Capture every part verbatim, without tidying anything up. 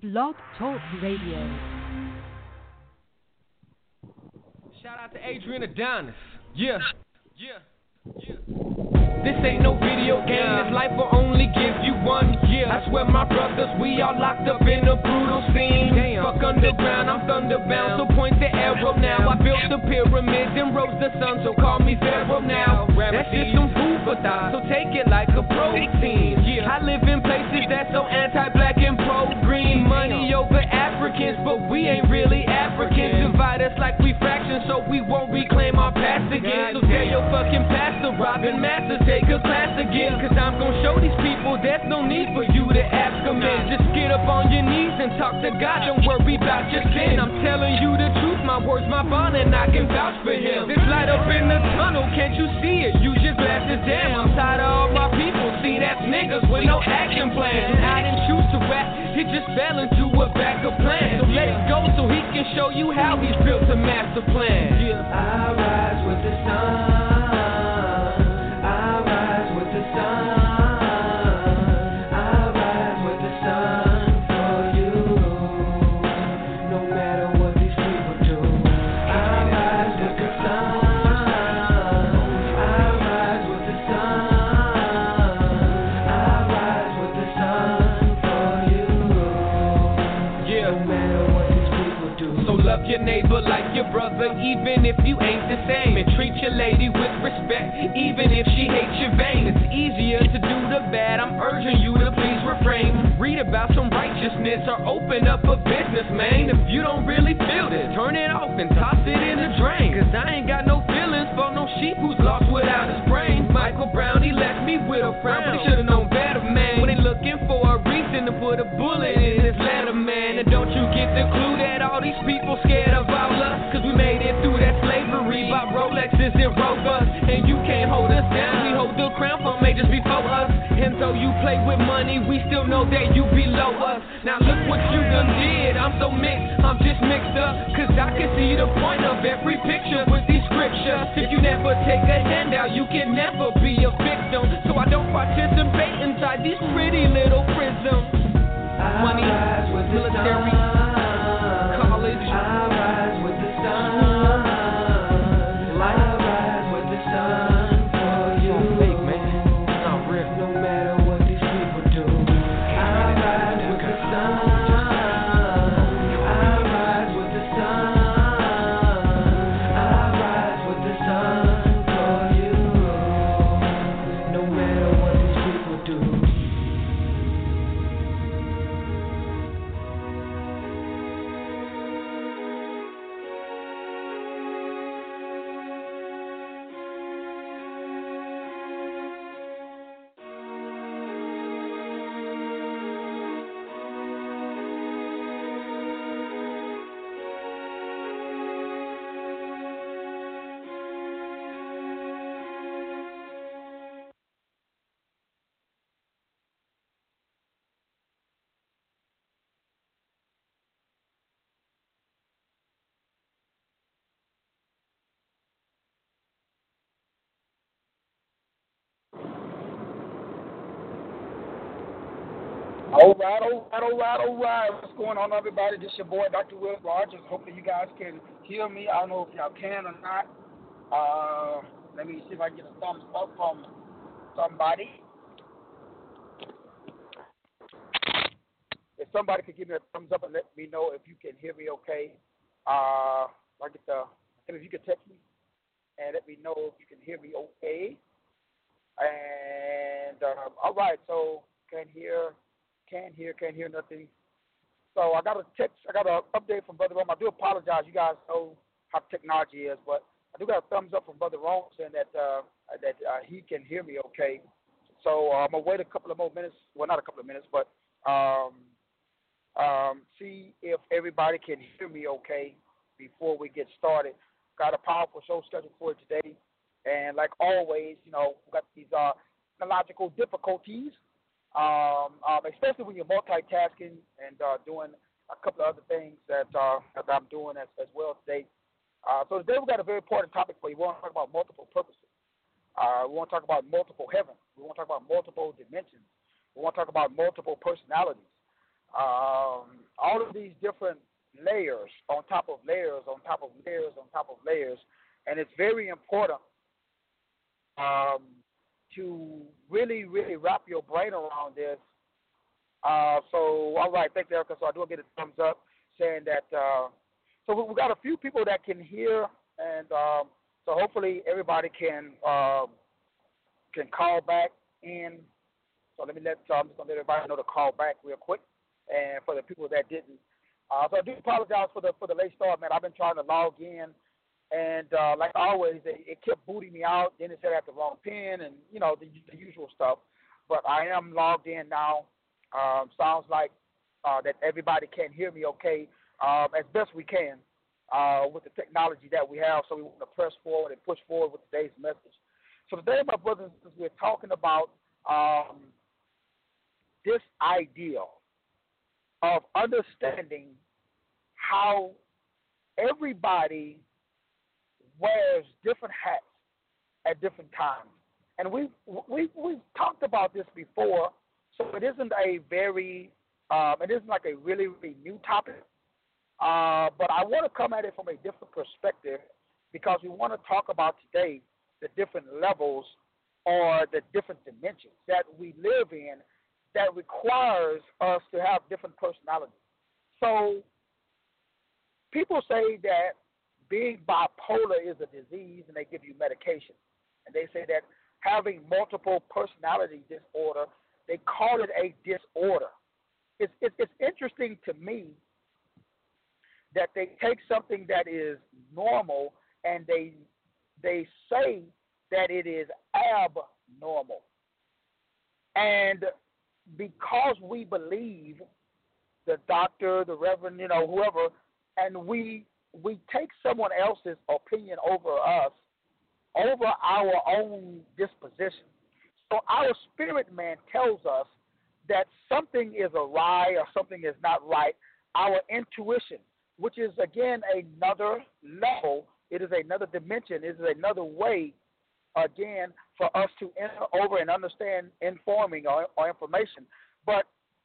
Blog Talk Radio. Shout out to Adrian Adonis. Yeah. Yeah. Yeah. This ain't no video game, this life will only give you one year. I swear my brothers, we all locked up in a brutal scene. Damn. Fuck underground, I'm thunderbound, so point the arrow now. I built the pyramids and rose the sun, so call me Pharaoh now. That's just some food for thought, so take it like a protein. Yeah. I live in places that's so anti-black and pro-green. Money over Africans, but we ain't really Africans. Divide us like we fractions, so we won't reclaim our past again. So tell your fucking pastor, Robin Masters, take a class again. Cause I'm gon' show these people there's no need for you to ask them in. Just get up on your knees and talk to God, don't worry about your sin. I'm telling you the truth, my words, my bond, and I can vouch for him. This light up in the tunnel, can't you see it? Use your glasses, damn, I'm tired of all my people. See, that's niggas with no action plan. And I didn't choose to rap, it just fell into a backup plan. So let it go so he can show you how he's built a master plan. Yeah. I rise with the sun. Your neighbor like your brother, even if you ain't the same. And treat your lady with respect, even if she hates your vein. It's easier to do the bad, I'm urging you to please refrain. Read about some righteousness or open up a business, man. If you don't really feel this, turn it off and toss it in the drain. Cause I ain't got no feelings for no sheep who's lost without his brain. Michael Brown, he left me with a frown, but he should've known better, man. When they looking for a reason to put a bullet in his letter, man. And don't you get the clue that all these people scared of all us? Cause we made it through that slavery, bought Rolexes and Rovers. And you can't hold us down, we hold the crown for majors before us. And though you play with money, we still know that you below us. Now look what you done did, I'm so mixed, I'm just mixed up. Cause I can see the point of every picture with these scriptures. If you never take a handout, you can never be a victim. So I don't participate inside these pretty little prisms. Money, military, college, I rise with the sun. I rise with the sun for you. Fake, man. Not real. No matter what these people do, I rise with the sun. I rise with the sun. I rise with the sun for you. No matter what these people do. All right, all right, all right, all right. What's going on, everybody? This your boy, Doctor Will Rogers. Hopefully you guys can hear me. I don't know if y'all can or not. Uh, let me see if I can get a thumbs up from somebody. If somebody could give me a thumbs up and let me know if you can hear me okay. Uh, I get the, if you could text me and let me know if you can hear me okay. And, uh, all right, so can hear. Can't hear, can't hear nothing. So I got a text, I got an update from Brother Rome. I do apologize. You guys know how technology is, but I do got a thumbs up from Brother Rome saying that uh, that uh, he can hear me okay. So uh, I'm going to wait a couple of more minutes. Well, not a couple of minutes, but um, um, see if everybody can hear me okay before we get started. Got a powerful show scheduled for today. And like always, you know, we got these uh, technological difficulties. Um, um, especially when you're multitasking and uh, doing a couple of other things that, uh, that I'm doing as, as well today. Uh, so today we've got a very important topic for you. We want to talk about multiple purposes. Uh, we want to talk about multiple heavens. We want to talk about multiple dimensions. We want to talk about multiple personalities. Um, all of these different layers on top of layers on top of layers on top of layers, and it's very important um, to really, really wrap your brain around this. Uh, so, all right, thank you, Erica. So I do get a thumbs up saying that. Uh, so we, we got a few people that can hear, and um, so hopefully everybody can uh, can call back in. So let me let so I'm just gonna let everybody know to call back real quick, and for the people that didn't. Uh, so I do apologize for the for the late start, man. I've been trying to log in, and uh, like always, it, it kept booting me out. Then it said I had the wrong pin, and you know the, the usual stuff. But I am logged in now. Um, sounds like uh, that everybody can hear me okay, um, as best we can uh, with the technology that we have. So we want to press forward and push forward with today's message. So today, my brothers and sisters, we're talking about um, this ideal of understanding how everybody wears different hats at different times. And we've, we, we've talked about this before, so it isn't a very, um, it isn't like a really, really new topic. Uh, but I want to come at it from a different perspective because we want to talk about today the different levels or the different dimensions that we live in that requires us to have different personalities. So people say that being bipolar is a disease and they give you medication. And they say that having multiple personality disorder, they call it a disorder. It's, it's, it's interesting to me that they take something that is normal and they they say that it is abnormal. And because we believe the doctor, the reverend, you know, whoever, and we we take someone else's opinion over us, over our own disposition. So our spirit man tells us that something is awry or something is not right. Our intuition, which is, again, another level, it is another dimension, it is another way, again, for us to enter over and understand informing or, or information. But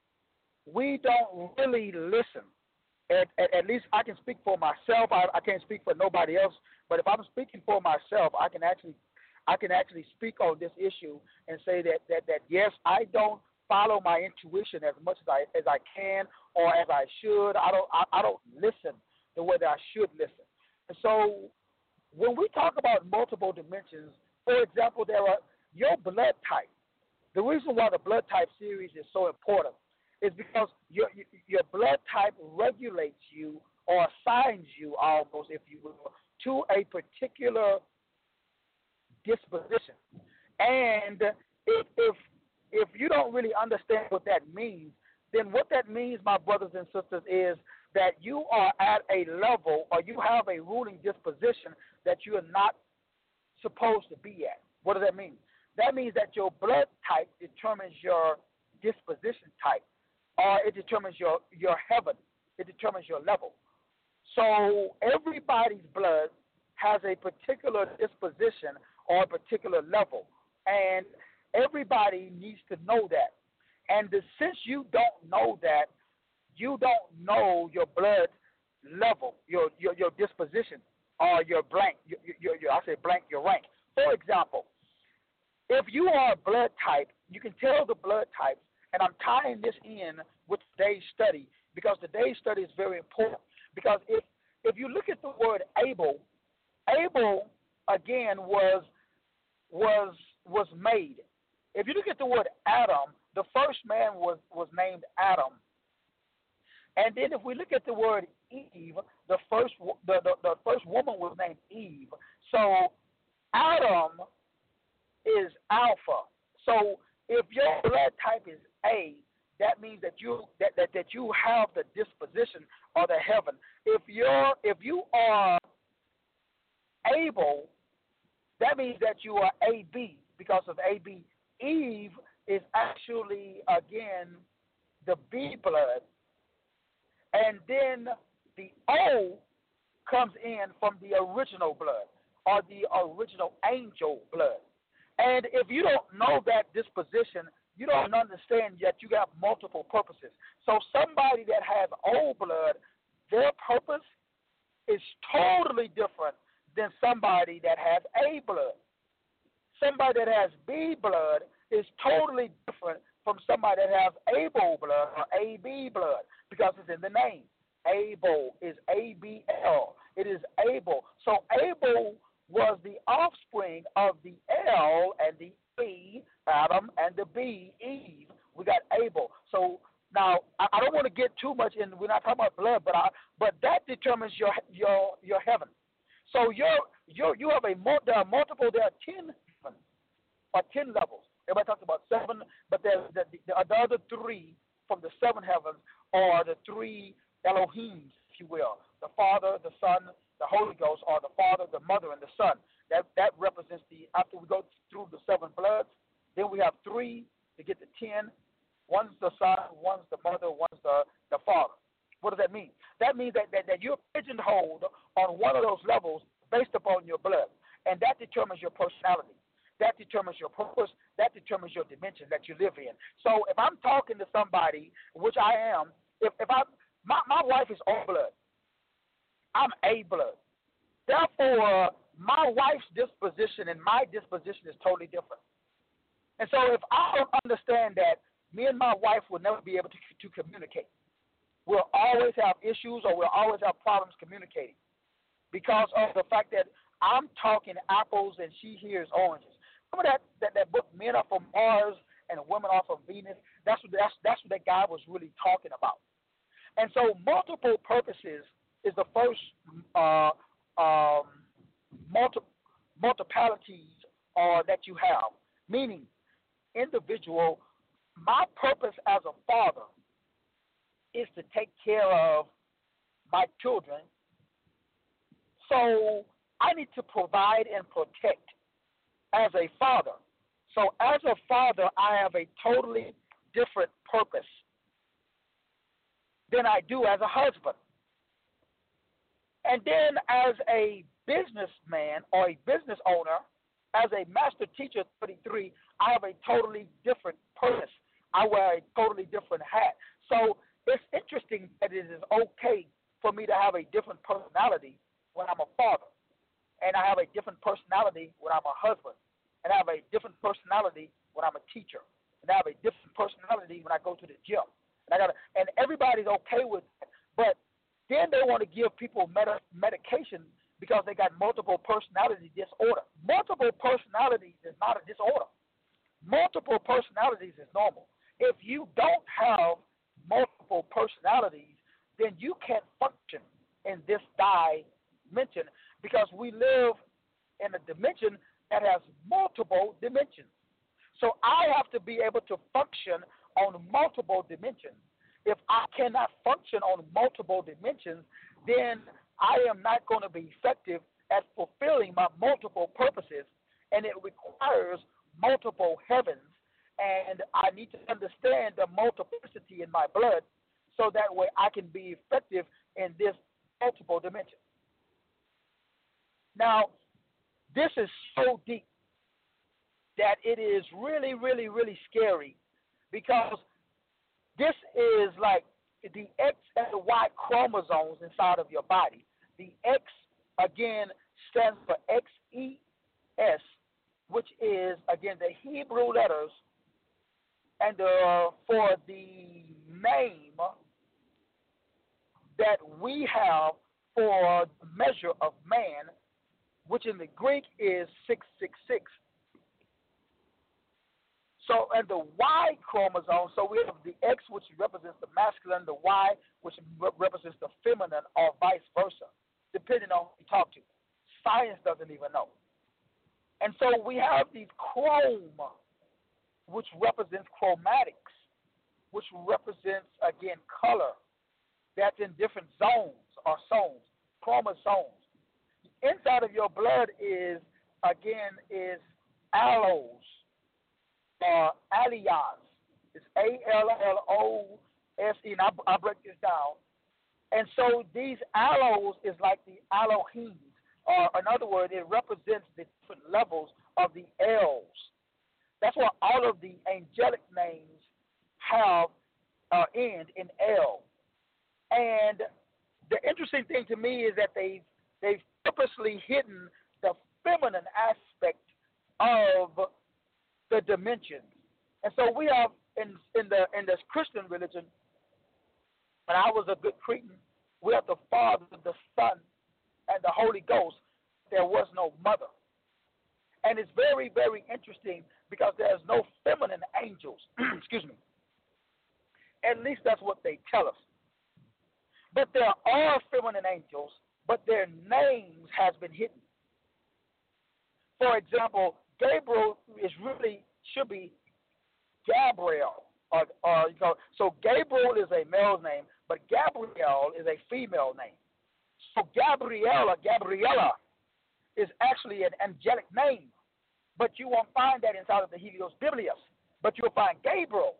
we don't really listen. At, at, at least I can speak for myself. I, I can't speak for nobody else. But if I'm speaking for myself, I can actually I can actually speak on this issue and say that, that, that yes, I don't follow my intuition as much as I as I can or as I should. I don't I, I don't listen the way that I should listen. And so when we talk about multiple dimensions, for example, there are your blood type. The reason why the blood type series is so important is because your your blood type regulates you or assigns you almost, if you will, to a particular disposition. And if if if you don't really understand what that means, then what that means, my brothers and sisters, is that you are at a level or you have a ruling disposition that you are not supposed to be at. What does that mean? That means that your blood type determines your disposition type, or it determines your, your heaven. It determines your level. So everybody's blood has a particular disposition or a particular level, and everybody needs to know that. And the, since you don't know that, you don't know your blood level, your your, your disposition, or your blank, your, your, your, I say blank, your rank. For example, if you are a blood type, you can tell the blood types, and I'm tying this in with today's study because today's study is very important. Because if if you look at the word Abel, Abel again was was was made. If you look at the word Adam, the first man was, was named Adam. And then if we look at the word Eve, the first the, the, the first woman was named Eve. So Adam is Alpha. So if your blood type is A, that means that you that, that, that you have the disposition or the heaven. If you're if you are able, that means that you are A B because of A B. Eve is actually, again, the B blood. And then the O comes in from the original blood or the original angel blood. And if you don't know that disposition, you don't understand yet you got multiple purposes. So somebody that has O blood, their purpose is totally different than somebody that has A blood. Somebody that has B blood is totally different from somebody that has Abel blood or A B blood because it's in the name. Abel is A B L. It is Abel. So Abel was the offspring of the L and the E, Adam, and the B, Eve. We got Abel. So now I, I don't want to get too much in. We're not talking about blood, but I, but that determines your your your heaven. So you're, you're, you have a there are multiple. There are ten or ten levels. Everybody talks about seven, but there's the, the, the other three from the seven heavens are the three Elohims, if you will, the Father, the Son, the Holy Ghost, or the Father, the Mother, and the Son. That that represents the, after we go through the seven bloods, then we have three to get to ten. One's the Son, one's the Mother, one's the, the Father. What does that mean? That means that, that, that you're pigeonholed on one of those levels based upon your blood, and that determines your personality. That determines your purpose. That determines your dimension that you live in. So if I'm talking to somebody, which I am, if, if I my, my wife is O blood, I'm A blood. Therefore, my wife's disposition and my disposition is totally different. And so if I don't understand that, me and my wife will never be able to, to communicate. We'll always have issues or we'll always have problems communicating because of the fact that I'm talking apples and she hears oranges. Remember that, that, that book, Men Are From Mars and Women Are From Venus? That's what, that's, that's what that guy was really talking about. And so multiple purposes is the first uh, um, multi, multipalities uh, that you have, meaning individual, my purpose as a father is to take care of my children. So I need to provide and protect as a father. So as a father, I have a totally different purpose than I do as a husband. And then as a businessman or a business owner, as a master teacher thirty-three, I have a totally different purpose. I wear a totally different hat. So it's interesting that it is okay for me to have a different personality when I'm a father. And I have a different personality when I'm a husband. And I have a different personality when I'm a teacher. And I have a different personality when I go to the gym. And I gotta, and everybody's okay with that. But then they want to give people med- medication because they got multiple personality disorder. Multiple personalities is not a disorder. Multiple personalities is normal. If you don't have multiple personalities, then you can't function in this dimension because we live in a dimension that has multiple dimensions. So I have to be able to function on multiple dimensions. If I cannot function on multiple dimensions, then I am not going to be effective at fulfilling my multiple purposes, and it requires multiple heavens, and I need to understand the multiplicity in my blood so that way I can be effective in this multiple dimension. Now, this is so deep that it is really, really, really scary because this is like the X and the Y chromosomes inside of your body. The X, again, stands for X E S, which is, again, the Hebrew letters, and uh, for the name that we have for the measure of man, which in the Greek is six six six. So, and the Y chromosome, so we have the X, which represents the masculine, the Y, which re- represents the feminine, or vice versa, depending on who you talk to. Science doesn't even know. And so we have these chrome, which represents chromatics, which represents, again, color. That's in different zones or zones, chromosomes. Inside of your blood is, again, is allos. Uh, allias. It's A L L O S E, and I, I break this down. And so these allos is like the Elohims, or in other words, it represents the different levels of the L's. That's why all of the angelic names have uh, end in L. And the interesting thing to me is that they they've purposely hidden the feminine aspect of the dimensions. And so we have in in the in this Christian religion, when I was a good Cretan, we have the Father, the Son, and the Holy Ghost. There was no mother. And it's very, very interesting because there's no feminine angels. Excuse me. At least that's what they tell us. But there are feminine angels, but their names has been hidden. For example, Gabriel is really should be Gabriel, or, or you know, so Gabriel is a male name, but Gabriel is a female name. So Gabriella, Gabriella is actually an angelic name, but you won't find that inside of the Helios Biblius. But you'll find Gabriel.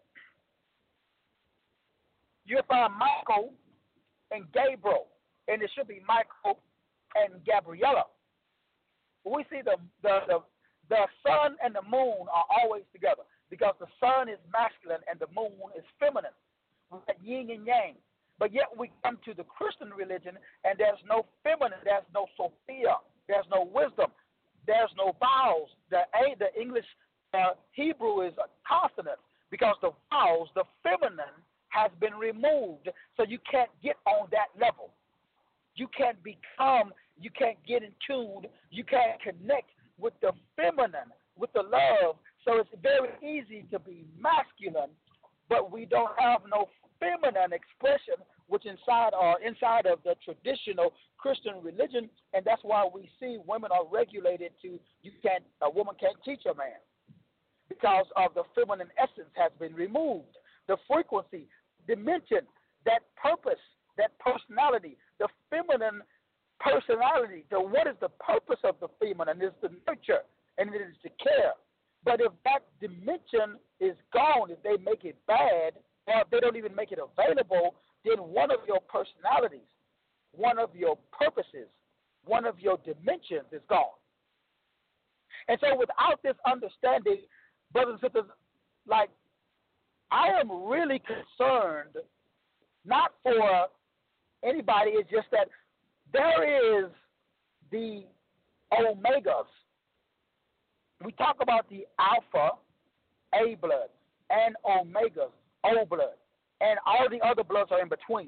You'll find Michael and Gabriel, and it should be Michael and Gabriella. We see the the the, the sun and the moon are always together because the sun is masculine and the moon is feminine, yin and yang. But yet we come to the Christian religion and there's no feminine, there's no Sophia, there's no wisdom, there's no vowels. The a the English uh, Hebrew is a consonant because the vowels, the feminine, has been removed, so you can't get on that level. You can't become, you can't get in tune, you can't connect with the feminine, with the love. So it's very easy to be masculine, but we don't have no feminine expression, which inside are inside of the traditional Christian religion, and that's why we see women are regulated to you can't a woman can't teach a man because of the feminine essence has been removed. The frequency, dimension, that purpose, that personality, the feminine personality. So what is the purpose of the feminine? It's to nurture and it is to care. But if that dimension is gone, if they make it bad, or if they don't even make it available, then one of your personalities, one of your purposes, one of your dimensions is gone. And so without this understanding, brothers and sisters, like, I am really concerned, not for anybody, it's just that there is the omegas. We talk about the alpha, A blood, and omegas, O blood, and all the other bloods are in between.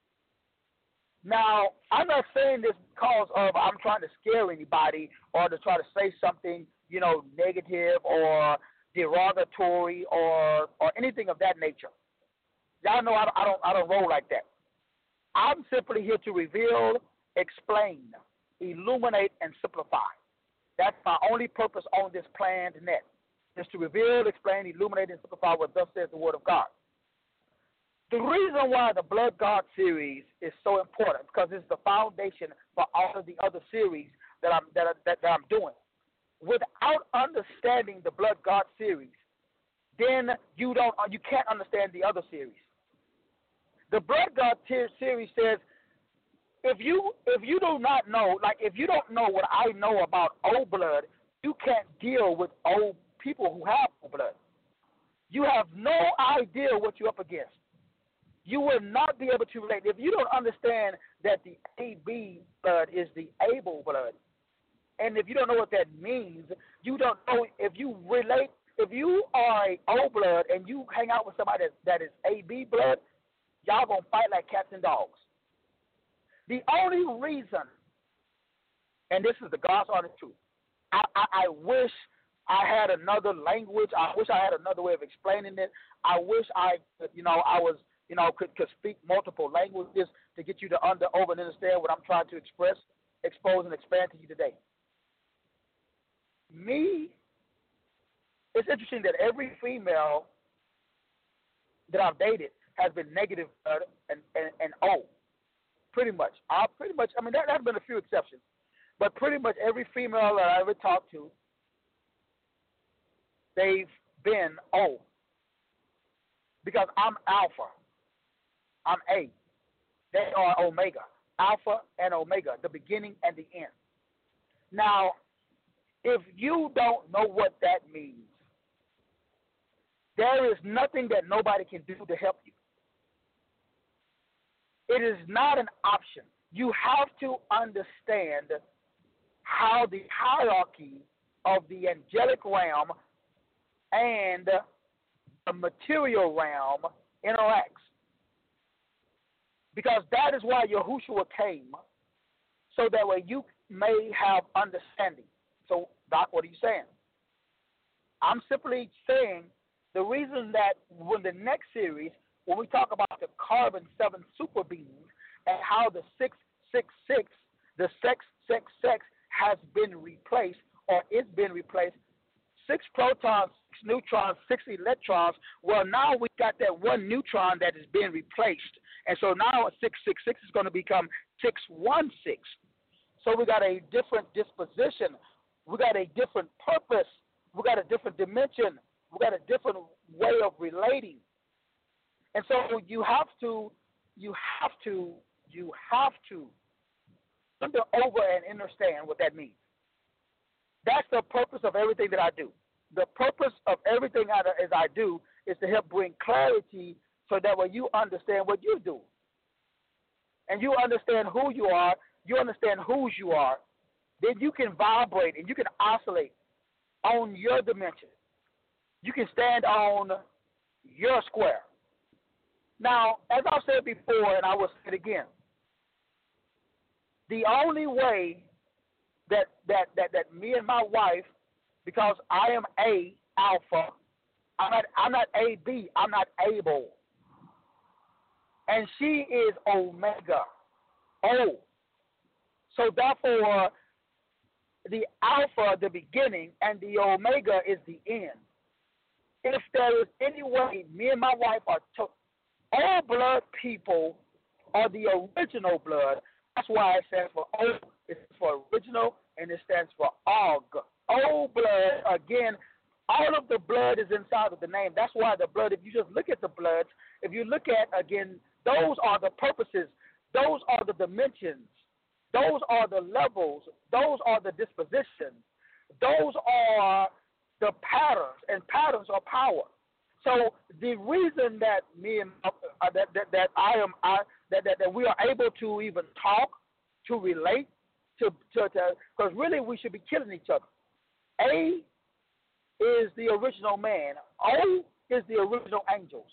Now, I'm not saying this because of I'm trying to scare anybody or to try to say something, you know, negative or derogatory or or anything of that nature. Y'all know I don't, I don't I don't roll like that. I'm simply here to reveal, explain, illuminate, and simplify. That's my only purpose on this planned net, is to reveal, explain, illuminate, and simplify what thus says the Word of God. The reason why the Blood God series is so important is because it's the foundation for all of the other series that I'm that, that, that I'm doing. Without understanding the Blood God series, then you don't you can't understand the other series. The Blood God series says if you if you do not know, like if you don't know what I know about O blood, you can't deal with O people who have O blood. You have no idea what you're up against. You will not be able to relate. If you don't understand that the A B blood is the Abel blood, and if you don't know what that means, you don't know if you relate. If you are a O blood and you hang out with somebody that, that is A B blood, y'all gonna fight like cats and dogs. The only reason, and this is the God's honest truth, I, I, I wish I had another language. I wish I had another way of explaining it. I wish I, you know, I was, you know, could, could speak multiple languages to get you to under, over, and understand what I'm trying to express, expose, and expand to you today. Me, it's interesting that every female that I've dated has been negative uh, and, and, and O. Pretty much. I pretty much, I mean, there have been a few exceptions, but pretty much every female that I ever talked to, they've been O. Because I'm alpha. I'm A. They are omega. Alpha and omega, the beginning and the end. Now, if you don't know what that means, There is nothing that nobody can do to help you. It is not an option. You have to understand how the hierarchy of the angelic realm and the material realm interacts. Because that is why Yahushua came, so that way you may have understanding. So, Doc, what are you saying? I'm simply saying the reason that when the next series, when we talk about the carbon seven super beings and how the six six six, the sex sex sex has been replaced or is being replaced, six protons, six neutrons, six electrons. Well, now we got that one neutron that is being replaced, and so now six six six is going to become six one six. So we got a different disposition. We got a different purpose. We got a different dimension. We got a different way of relating. And so you have to, you have to, you have to under over and understand what that means. That's the purpose of everything that I do. The purpose of everything I, as I do is to help bring clarity so that way you understand what you do. And you understand who you are, you understand whose you are, then you can vibrate and you can oscillate on your dimension. You can stand on your square. Now, as I've said before, and I will say it again, the only way that that, that, that me and my wife, because I am A, alpha, I'm not, I'm not A B, I'm not able. And she is omega, O. So therefore, the alpha, the beginning, and the omega is the end. If there is any way me and my wife are to- all blood people are the original blood. That's why it stands for O. It's for original, and it stands for Og. O blood, again, all of the blood is inside of the name. That's why the blood, if you just look at the bloods, if you look at, again, those are the purposes. Those are the dimensions. Those are the levels. Those are the dispositions. Those are the patterns, and patterns are power. So the reason that me and uh, that, that that I am I, that, that that we are able to even talk, to relate, to to because really we should be killing each other. A is the original man. O is the original angels.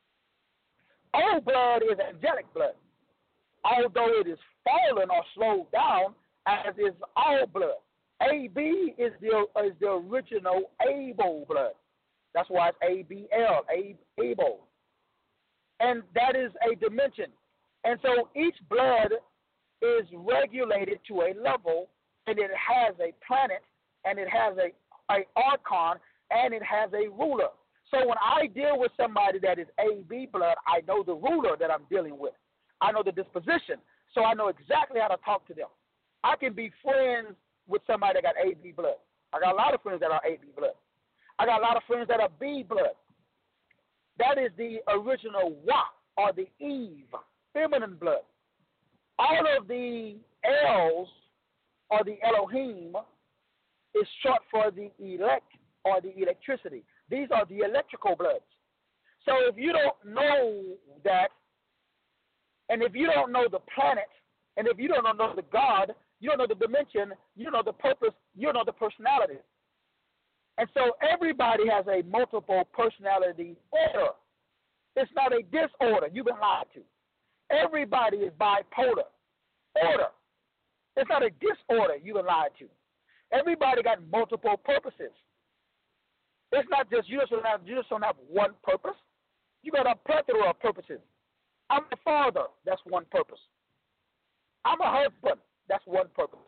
O blood is angelic blood, although it is fallen or slowed down, as is all blood. A B is the is the original Abel blood. That's why it's A B L, Abel. And that is a dimension. And so each blood is regulated to a level, and it has a planet, and it has a, a archon, and it has a ruler. So when I deal with somebody that is A B blood, I know the ruler that I'm dealing with. I know the disposition, so I know exactly how to talk to them. I can be friends with somebody that got A B blood. I got a lot of friends that are A B blood. I got a lot of friends that are B blood. That is the original Wa, or the Eve, feminine blood. All of the L's, or the Elohim, is short for the elect, or the electricity. These are the electrical bloods. So if you don't know that, and if you don't know the planet, and if you don't know the God, you don't know the dimension, you don't know the purpose, you don't know the personality. And so everybody has a multiple personality order. It's not a disorder. You've been lied to. Everybody is bipolar. Order. It's not a disorder. You've been lied to. Everybody got multiple purposes. It's not just you just don't have you just don't have one purpose. You got a plethora of purposes. I'm a father. That's one purpose. I'm a husband. That's one purpose.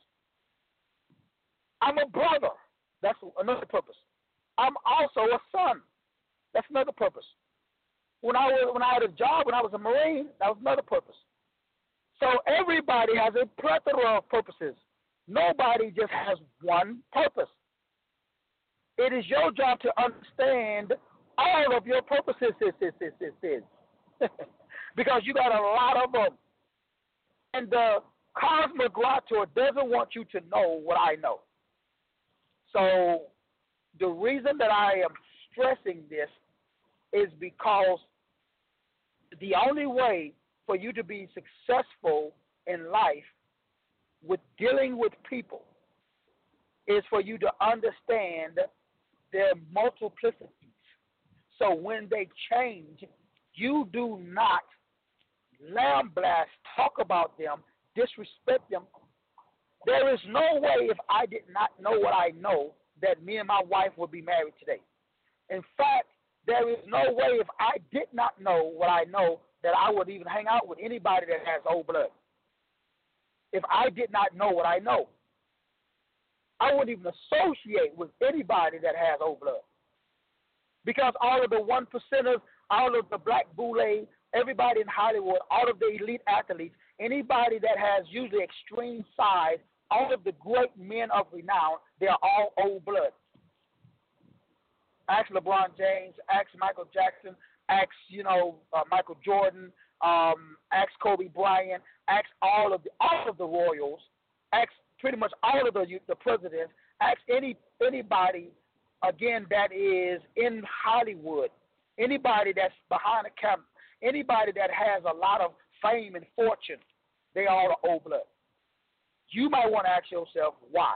I'm a brother. That's another purpose. I'm also a son. That's another purpose. When I was when I had a job, when I was a Marine, that was another purpose. So everybody has a plethora of purposes. Nobody just has one purpose. It is your job to understand all of your purposes, because you got a lot of them. And the cosmoglotter doesn't want you to know what I know. So the reason that I am stressing this is because the only way for you to be successful in life with dealing with people is for you to understand their multiplicities. So when they change, you do not lambaste, talk about them, disrespect them. There is no way, if I did not know what I know, that me and my wife would be married today. In fact, there is no way, if I did not know what I know, that I would even hang out with anybody that has old blood. If I did not know what I know, I wouldn't even associate with anybody that has old blood. Because all of the one percenters, all of the black boule, everybody in Hollywood, all of the elite athletes, anybody that has usually extreme size, all of the great men of renown, they are all old blood. Ask LeBron James, ask Michael Jackson, ask, you know, uh, Michael Jordan, um, ask Kobe Bryant, ask all of the all of the Royals, ask pretty much all of the the presidents, ask any anybody again that is in Hollywood, anybody that's behind the camera, anybody that has a lot of fame and fortune, they all are old blood. You might want to ask yourself why.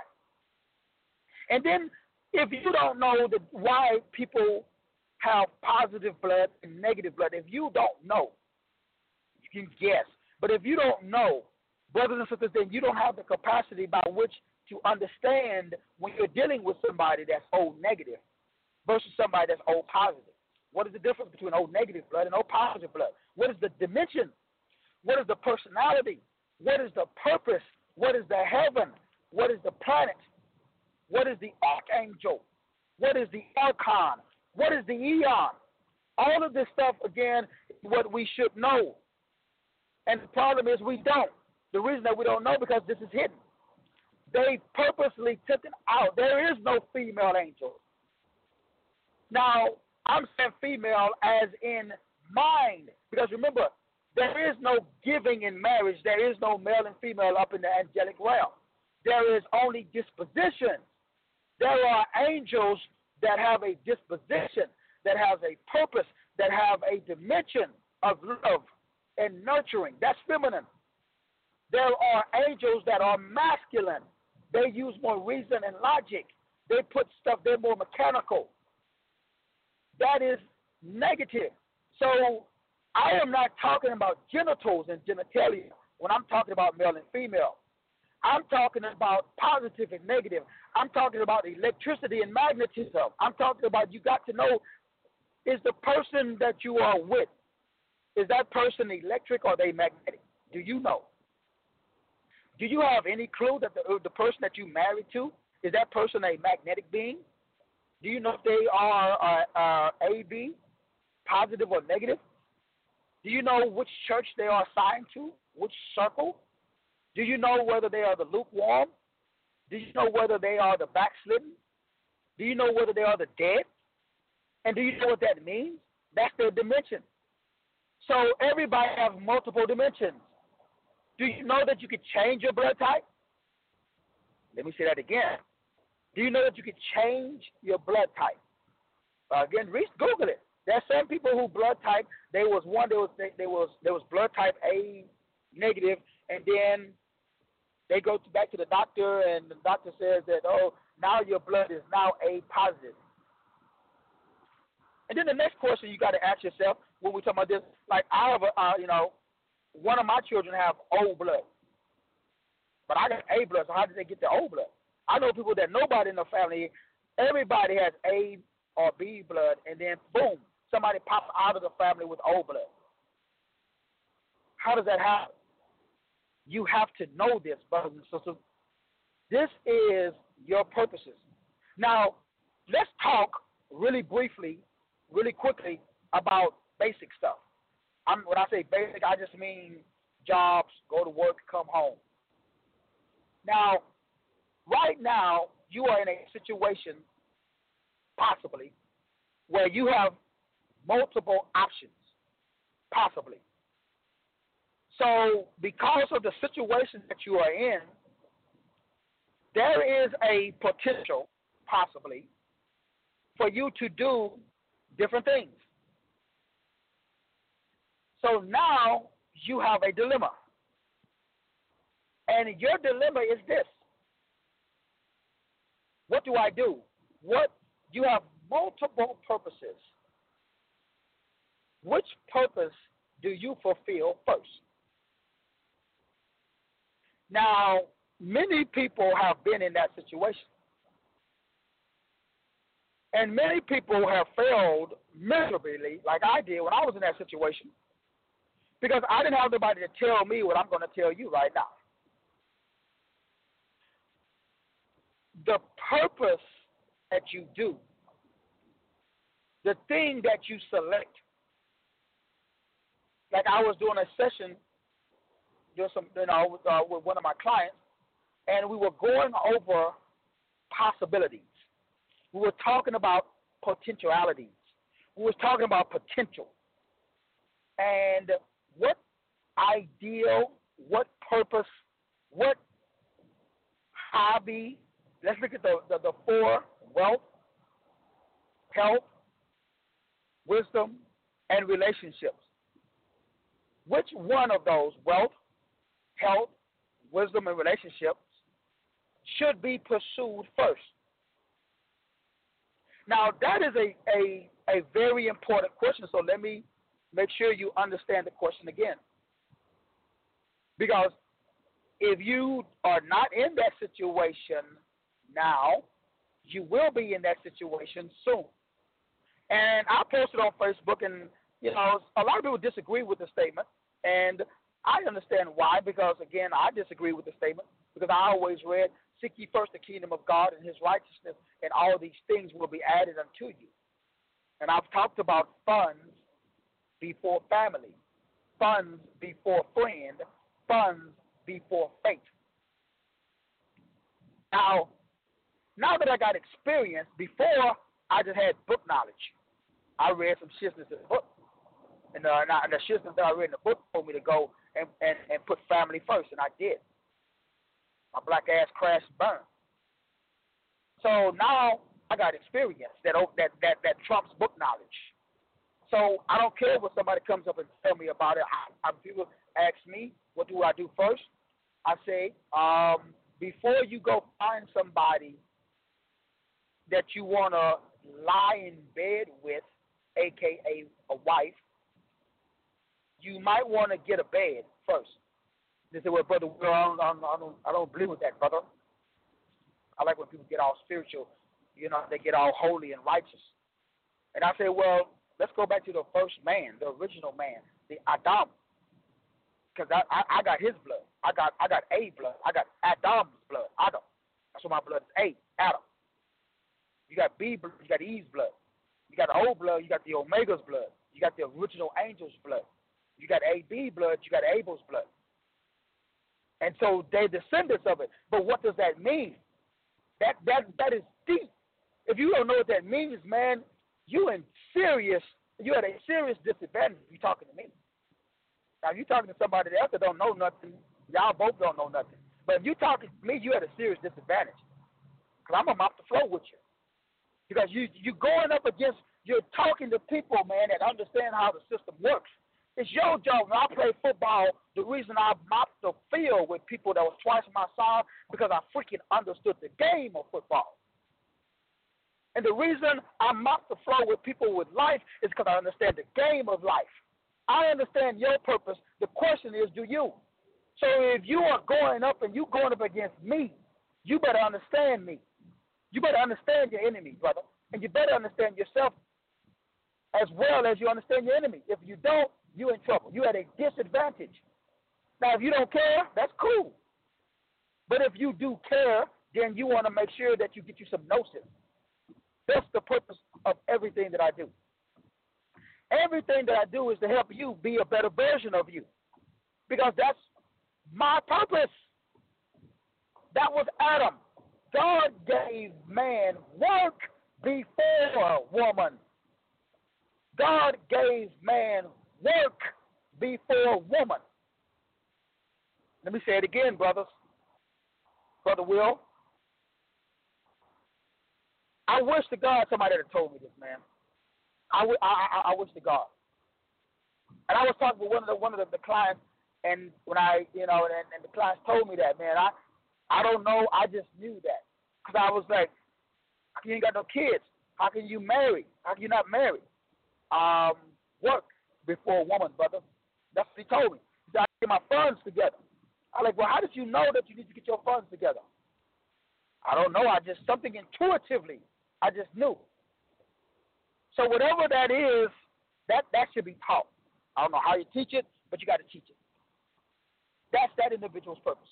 And then if you don't know the, why people have positive blood and negative blood, if you don't know, you can guess. But if you don't know, brothers and sisters, then you don't have the capacity by which to understand when you're dealing with somebody that's O negative versus somebody that's O positive. What is the difference between O negative blood and O positive blood? What is the dimension? What is the personality? What is the purpose? What is the heaven? What is the planet? What is the archangel? What is the archon? What is the eon? All of this stuff, again, is what we should know. And the problem is we don't. The reason that we don't know because this is hidden. They purposely took it out. There is no female angel. Now, I'm saying female as in mind. Because remember, there is no giving in marriage. There is no male and female up in the angelic realm. There is only disposition. There are angels that have a disposition, that have a purpose, that have a dimension of love and nurturing. That's feminine. There are angels that are masculine. They use more reason and logic. They put stuff, they're more mechanical. That is negative. So I am not talking about genitals and genitalia when I'm talking about male and female. I'm talking about positive and negative. I'm talking about electricity and magnetism. I'm talking about you got to know, is the person that you are with, is that person electric or are they magnetic? Do you know? Do you have any clue that the, the person that you married to, is that person a magnetic being? Do you know if they are uh, uh, A B, positive or negative? Do you know which church they are assigned to, which circle? Do you know whether they are the lukewarm? Do you know whether they are the backslidden? Do you know whether they are the dead? And do you know what that means? That's their dimension. So everybody has multiple dimensions. Do you know that you could change your blood type? Let me say that again. Do you know that you could change your blood type? Uh, again, Google it. There are some people who blood type, there was one, there was, there was, there was blood type A negative, and then they go to, back to the doctor, and the doctor says that, oh, now your blood is now A positive. And then the next question you got to ask yourself when we talk about this, like I have, a, uh, you know, one of my children have O blood, but I got A blood. So how did they get the O blood? I know people that nobody in the family, everybody has A or B blood, and then boom, somebody pops out of the family with O blood. How does that happen? You have to know this, brothers and sisters. This is your purposes. Now, let's talk really briefly, really quickly about basic stuff. I'm, when I say basic, I just mean jobs, go to work, come home. Now, right now, you are in a situation, possibly, where you have multiple options, possibly. So, because of the situation that you are in, there is a potential, possibly, for you to do different things. So now you have a dilemma. And your dilemma is this. What do I do? What you have multiple purposes. Which purpose do you fulfill first? Now, many people have been in that situation. And many people have failed miserably, like I did when I was in that situation, because I didn't have nobody to tell me what I'm going to tell you right now. The purpose that you do, the thing that you select, like I was doing a session, doing some, you know, with, uh, with one of my clients, and we were going over possibilities. We were talking about potentialities. We were talking about potential. And what ideal, what purpose, what hobby. Let's look at the, the, the four: wealth, health, wisdom, and relationships. Which one of those, wealth, health, wisdom, and relationships, should be pursued first? Now, that is a, a, a very important question, so let me make sure you understand the question again. Because if you are not in that situation now, you will be in that situation soon. And I posted on Facebook, and, you know, a lot of people disagree with the statement, and I understand why, because, again, I disagree with the statement, because I always read, seek ye first the kingdom of God and his righteousness, and all these things will be added unto you. And I've talked about funds before family, funds before friend, funds before faith. Now, now that I got experience, before I just had book knowledge. I read some shizness in the book. And, uh, and, I, and the shizness that I read in the book told me to go and, and, and put family first, and I did. My black ass crashed and burned. So now I got experience that that that that trumps book knowledge. So I don't care what somebody comes up and tell me about it. I, I, people ask me, what do I do first? I say, um, before you go find somebody that you want to lie in bed with, a k a a wife, you might want to get a bed first. They say, well, brother, I don't, I don't, I don't believe with that, brother. I like when people get all spiritual, you know, they get all holy and righteous. And I say, well, let's go back to the first man, the original man, the Adam. Because I, I, I got his blood. I got I got A blood. I got Adam's blood. Adam. That's what my blood is. A, Adam. You got B blood. You got Eve's blood. You got the old blood. You got the Omega's blood. You got the original angel's blood. You got A B blood. You got Abel's blood. And so they're descendants of it. But what does that mean? That that that is deep. If you don't know what that means, man, you in serious, you at a serious disadvantage if you're talking to me. Now, if you're talking to somebody else that don't know nothing, y'all both don't know nothing. But if you're talking to me, you at a serious disadvantage. Because I'm going to mop the floor with you. Because you, you're going up against, you're talking to people, man, that understand how the system works. It's your job. When I play football, the reason I mopped the field with people that was twice my size, because I freaking understood the game of football. And the reason I mop the floor with people with life is because I understand the game of life. I understand your purpose. The question is, do you? So if you are going up and you going up against me, you better understand me. You better understand your enemy, brother. And you better understand yourself as well as you understand your enemy. If you don't, you're in trouble. You're at a disadvantage. Now, if you don't care, that's cool. But if you do care, then you want to make sure that you get you some gnosis. That's the purpose of everything that I do. Everything that I do is to help you be a better version of you. Because that's my purpose. That was Adam. God gave man work before woman. God gave man work before woman. Let me say it again, brothers. Brother Will. I wish to God somebody had told me this, man. I, I, I, I wish to God. And I was talking with one of the one of the, the clients, and when I, you know, and, and the clients told me that, man, I, I don't know, I just knew that, because I was like, you ain't got no kids. How can you marry? How can you not marry? Um, work before a woman, brother. That's what he told me. He said, I get my funds together. I'm like, well, how did you know that you need to get your funds together? I don't know. I just, something intuitively, I just knew. So whatever that is, that, that should be taught. I don't know how you teach it, but you got to teach it. That's that individual's purpose.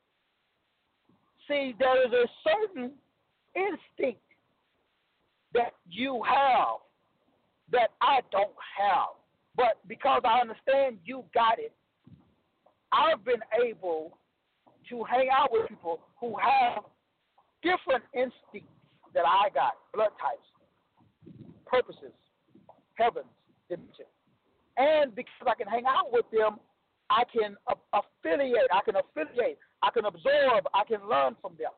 See, there is a certain instinct that you have that I don't have. But because I understand you got it, I've been able to hang out with people who have different instincts that I got, blood types, purposes, heavens, dimensions. And because I can hang out with them, I can uh, affiliate, I can affiliate, I can absorb, I can learn from them.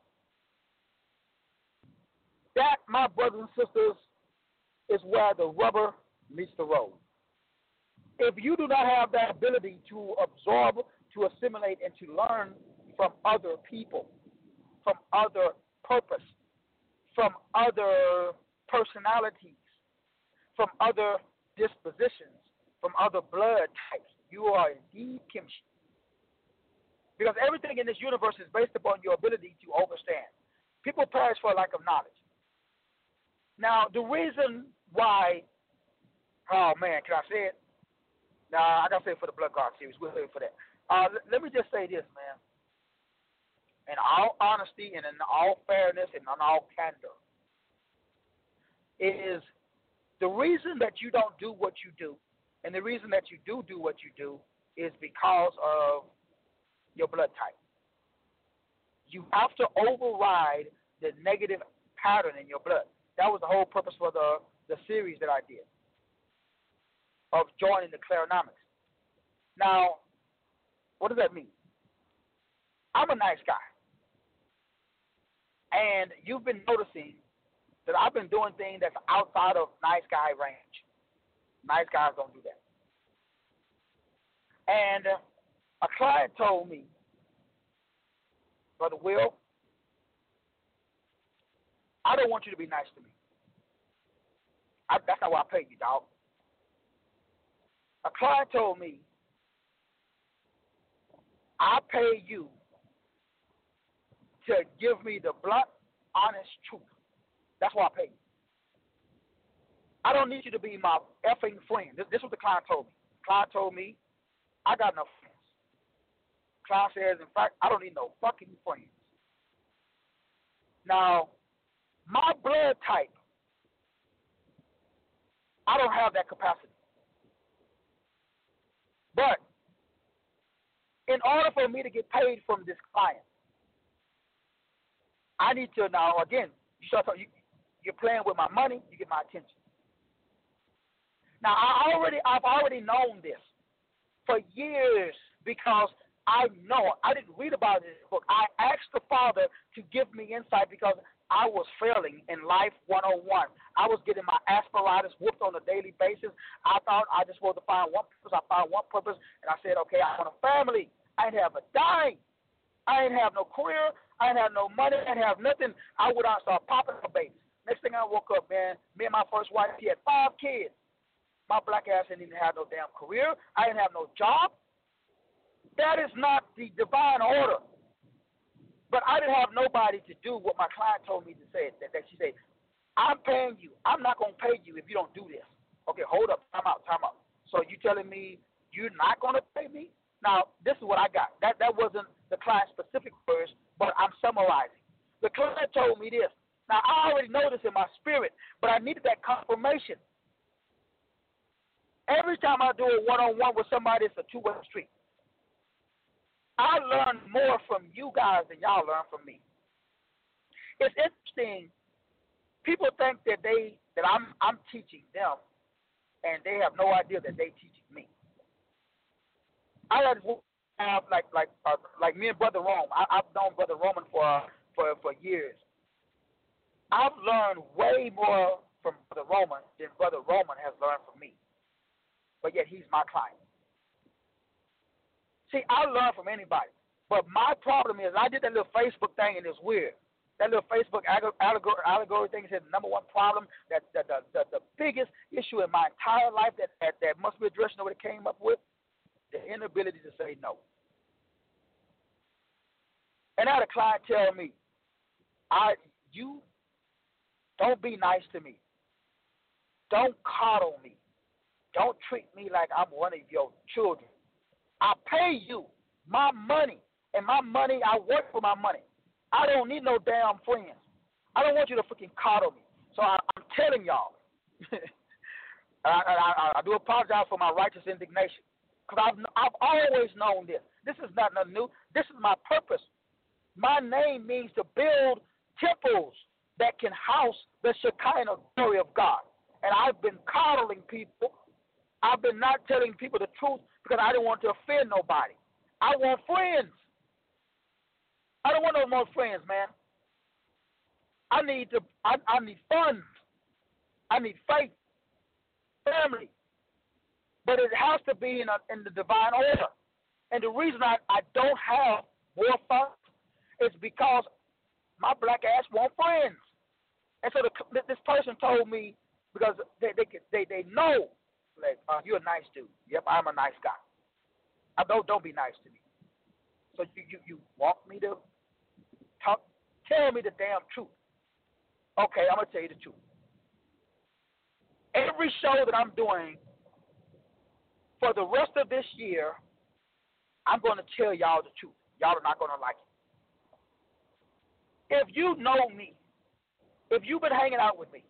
That, my brothers and sisters, is where the rubber meets the road. If you do not have that ability to absorb, to assimilate, and to learn from other people, from other purpose, from other personalities, from other dispositions, from other blood types, you are indeed kimchi. Because everything in this universe is based upon your ability to understand. People perish for a lack of knowledge. Now, the reason why, oh man, can I say it? Nah, I gotta say it for the Blood God series. We'll wait for that. Uh, l- let me just say this, man. In all honesty and in all fairness and in all candor, is the reason that you don't do what you do, and the reason that you do do what you do, is because of your blood type. You have to override the negative pattern in your blood. That was the whole purpose for the, the series that I did of joining the Clarinomics. Now, what does that mean? I'm a nice guy. And you've been noticing that I've been doing things that's outside of nice guy range. Nice guys don't do that. And a client told me, Brother Will, I don't want you to be nice to me. I, that's not why I pay you, dog. A client told me, I pay you to give me the blunt, honest truth. That's why I pay you. I don't need you to be my effing friend. This, this is what the client told me. The client told me, I got enough friends. The client says, in fact, I don't need no fucking friends. Now, my blood type, I don't have that capacity. But in order for me to get paid from this client, I need to now, again, you start talking, you, you're playing with my money, you get my attention. Now, I already, I've already known this for years because I know, I didn't read about it in this book. I asked the Father to give me insight because I was failing in life one oh one. I was getting my aspiratus whooped on a daily basis. I thought I just wanted to find one purpose. I found one purpose, and I said, okay, I want a family. I didn't have a dime. I didn't have no career. I didn't have no money. I didn't have nothing. I would out start popping up babies. Next thing I woke up, man, me and my first wife, she had five kids. My black ass didn't even have no damn career. I didn't have no job. That is not the divine order. But I didn't have nobody to do what my client told me to say. That, that she said, I'm paying you. I'm not going to pay you if you don't do this. Okay, hold up. Time out. Time out. So you telling me you're not going to pay me? Now, this is what I got. That that wasn't the client-specific words, but I'm summarizing. The client told me this. Now, I already know this in my spirit, but I needed that confirmation. Every time I do a one-on-one with somebody, it's a two-way street. I learn more from you guys than y'all learn from me. It's interesting. People think that they that I'm I'm teaching them, and they have no idea that they teaching me. I have like like uh, like me and Brother Rome. I, I've known Brother Roman for for for years. I've learned way more from Brother Roman than Brother Roman has learned from me. But yet he's my client. See, I learn from anybody. But my problem is I did that little Facebook thing and it's weird. That little Facebook allegory, allegory thing said the number one problem, that, that the, the, the biggest issue in my entire life that, that, that must be addressed, you know what it came up with? The inability to say no. And I had a client tell me, I, you don't be nice to me. Don't coddle me. Don't treat me like I'm one of your children. I pay you my money, and my money, I work for my money. I don't need no damn friends. I don't want you to freaking coddle me. So I, I'm telling y'all, I, I, I do apologize for my righteous indignation, because I've, I've always known this. This is not nothing new. This is my purpose. My name means to build temples that can house the Shekinah glory of God. And I've been coddling people. I've been not telling people the truth because I didn't want to offend nobody. I want friends. I don't want no more friends, man. I need to. I, I need funds. I need faith, family. But it has to be in, a, in the divine order. And the reason I, I don't have more funds is because my black ass want friends. And so the, this person told me, because they they they, they know, like, uh, you're a nice dude. Yep, I'm a nice guy. I don't don't be nice to me. So you, you, you want me to talk? Tell me the damn truth. Okay, I'm gonna tell you the truth. Every show that I'm doing for the rest of this year, I'm gonna tell y'all the truth. Y'all are not gonna like it. If you know me, if you've been hanging out with me,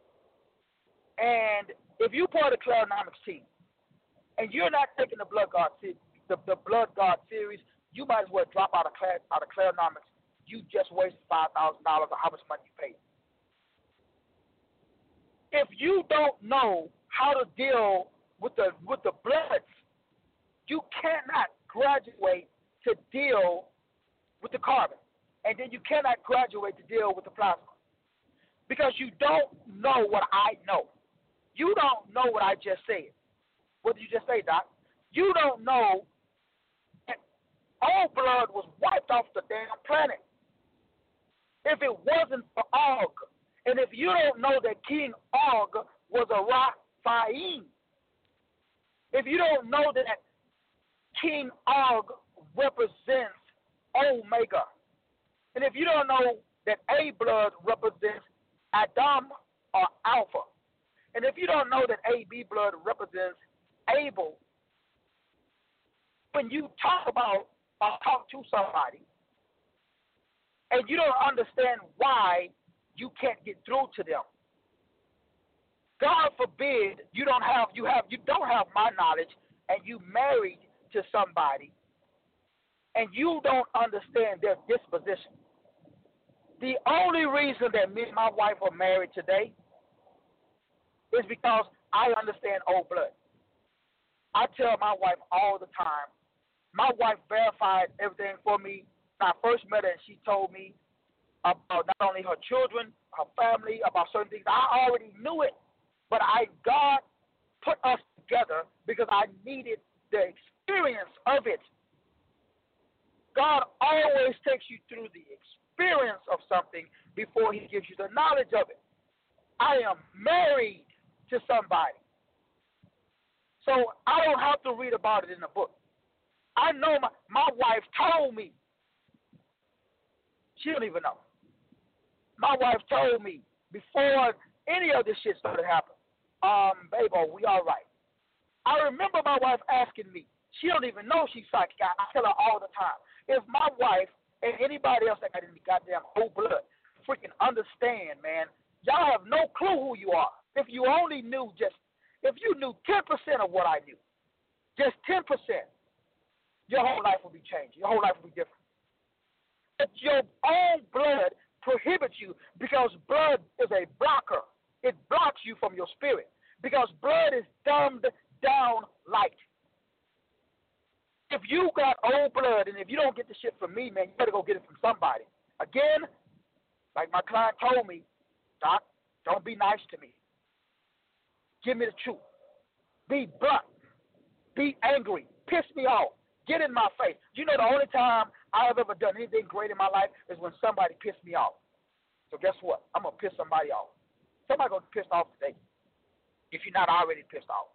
and if you part of the Clarinomics team, and you're not taking the Blood God, the, the Blood God series, you might as well drop out of Clar, out of Clarinomics. You just wasted five thousand dollars or how much money you paid. If you don't know how to deal with the with the bloods, you cannot graduate to deal with the carbon, and then you cannot graduate to deal with the plasma, because you don't know what I know. You don't know what I just said. What did you just say, Doc? You don't know that all blood was wiped off the damn planet. If it wasn't for Og, and if you don't know that King Og was a Raphaim, if you don't know that King Og represents Omega, and if you don't know that A blood represents Adam or Alpha, and if you don't know that A B blood represents Abel, when you talk about or talk to somebody and you don't understand why you can't get through to them, God forbid you don't have you have you don't have my knowledge and you married to somebody and you don't understand their disposition. The only reason that me and my wife are married today is because I understand old blood. I tell my wife all the time. My wife verified everything for me. When I first met her, and she told me about not only her children, her family, about certain things. I already knew it, but I God put us together because I needed the experience of it. God always takes you through the experience of something before he gives you the knowledge of it. I am married to somebody. So I don't have to read about it in a book. I know my, my wife told me. She don't even know. My wife told me before any of this shit started happening, um, babe, are we all right? I remember my wife asking me. She don't even know she's psychic. I, I tell her all the time. If my wife and anybody else that got any goddamn whole blood freaking understand, man, y'all have no clue who you are. If you only knew just, if you knew ten percent of what I knew, just ten percent, your whole life would be changed. Your whole life would be different. But your own blood prohibits you because blood is a blocker. It blocks you from your spirit because blood is dumbed down light. If you got old blood and if you don't get the shit from me, man, you better go get it from somebody. Again, like my client told me, Doc, don't be nice to me. Give me the truth. Be blunt. Be angry. Piss me off. Get in my face. You know, the only time I've ever done anything great in my life is when somebody pissed me off. So guess what? I'm going to piss somebody off. Somebody going to be pissed off today if you're not already pissed off.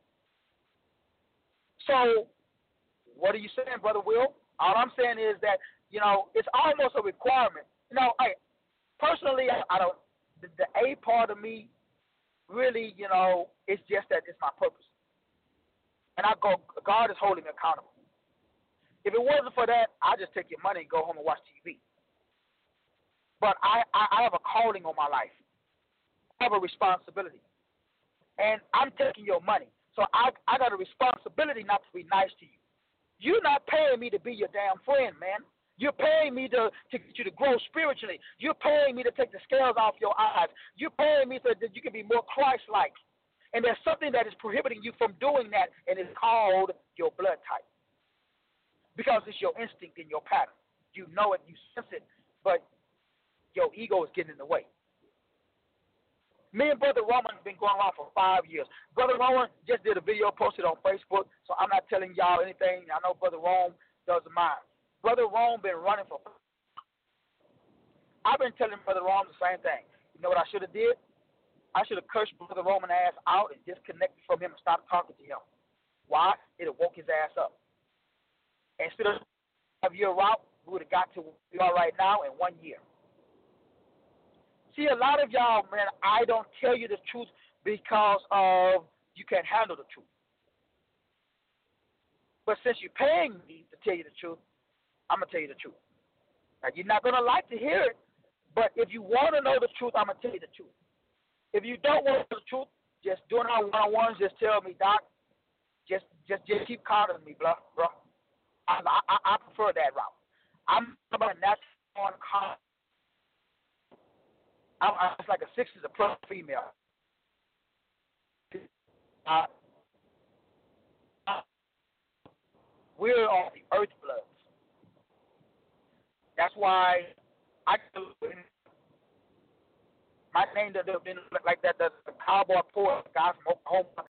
So what are you saying, Brother Will? All I'm saying is that, you know, it's almost a requirement. You know, I, personally, I, I don't, the, the A part of me, really, you know, it's just that it's my purpose. And I go, God is holding me accountable. If it wasn't for that, I'd just take your money and go home and watch T V. But I, I, I have a calling on my life. I have a responsibility. And I'm taking your money. So I, I got a responsibility not to be nice to you. You're not paying me to be your damn friend, man. You're paying me to, to get you to grow spiritually. You're paying me to take the scales off your eyes. You're paying me so that you can be more Christ-like. And there's something that is prohibiting you from doing that, and it's called your blood type. Because it's your instinct and your pattern. You know it, you sense it, but your ego is getting in the way. Me and Brother Roman have been going around for five years. Brother Roman just did a video posted on Facebook, so I'm not telling y'all anything. I know Brother Rome doesn't mind. Brother Rome been running for. I've been telling Brother Rome the same thing. You know what I should have did? I should have cursed Brother Roman ass out and disconnected from him and stopped talking to him. Why? It have woke his ass up. Instead of a year route, we would have got to where we are right now in one year. See, a lot of y'all, man, I don't tell you the truth because of you can't handle the truth. But since you're paying me to tell you the truth, I'm going to tell you the truth. Now, you're not going to like to hear it, but if you want to know the truth, I'm going to tell you the truth. If you don't want to know the truth, just doing our one-on-ones, just tell me, Doc, just just, just keep calling me, bro. bro. I, I, I prefer that route. I'm about a natural con. I'm, I'm it's like a six is a plus female. Uh, we're on the earth bloods. That's why I my name doesn't look like that. The cowboy poor guy from Oklahoma